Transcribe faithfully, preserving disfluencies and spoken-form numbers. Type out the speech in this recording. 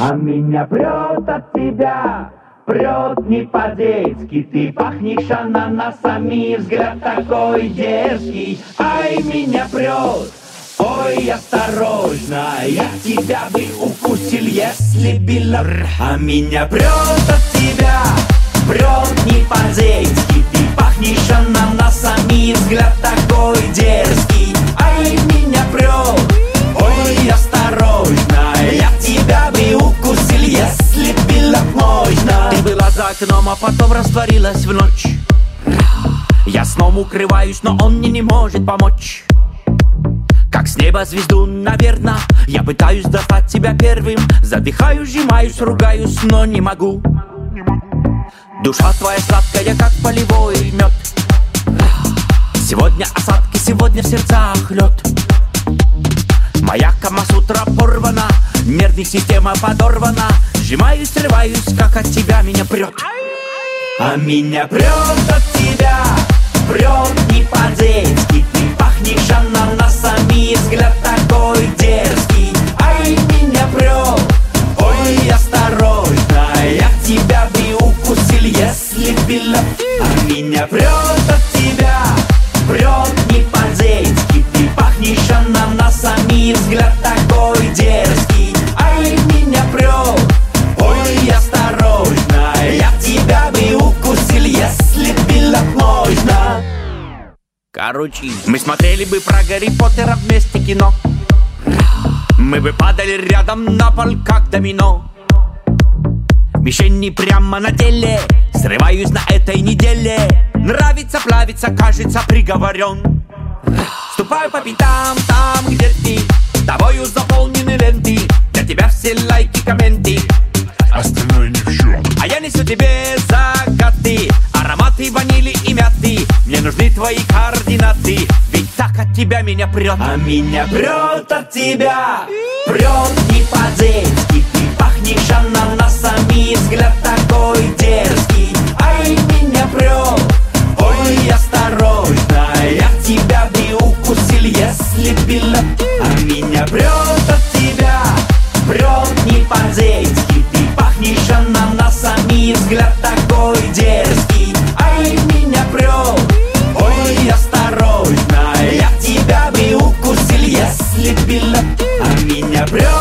А меня прет от тебя, прет не по-детски. Ты пахнешь ананасами, взгляд такой дерзкий. Ай, меня прет, ой, осторожно, я тебя бы укусил, если била. А меня прет от тебя, прет не по-детски. Ты пахнешь ананасами, взгляд такой дерзкий. Ай, меня прет, ой, осторожно, я тебя бы укусил, если было можно. Ты была за окном, а потом растворилась в ночь. Я сном укрываюсь, но он мне не может помочь. Как с неба звезду, наверно, я пытаюсь достать тебя первым. Задыхаюсь, сжимаюсь, ругаюсь, но не могу. Душа твоя сладкая, как полевой мед. Сегодня осадки, сегодня в сердцах лед. Моя камасутра порвана, нервная система подорвана. Сжимаюсь, срываюсь, как от тебя меня прет. А меня прет от тебя, прет не по-детски. Ты пахнешь ананасами, взгляд такой дерзкий. Ай, меня прет, ой, осторожно, я тебя бы укусил, если было. А меня прет от тебя, прет не по-детски. Ты пахнешь ананасами, взгляд такой дерзкий. Ай, меня прет, ой, осторожно, я тебя бы укусил, если было можно. Короче, мы смотрели бы про Гарри Поттера вместе кино. Мы бы падали рядом на пол, как домино. Мишени прямо на теле, срываюсь на этой неделе. Нравится, плавится, кажется, приговорен. Ступаю по пятам там, где ты, тобою заполнены ленты. Для тебя все лайки, комменты, остальное не в счет. а я несу тебе загады, ароматы ванили и мяты. Мне нужны твои координаты, ведь так от тебя меня прет. А меня прет от тебя, прет не по-детски. Ты пахнешь ананасами, взгляд такой дерзкий. Ай, меня прет, ой, осторожно, я тебя бы укусил, если было. А меня прет от тебя, прет не по-детски. Ты пахнешь ананасами, взгляд такой дерзкий. Ай, меня прет, ой, осторожно, я тебя бы укусил, если было. А меня прет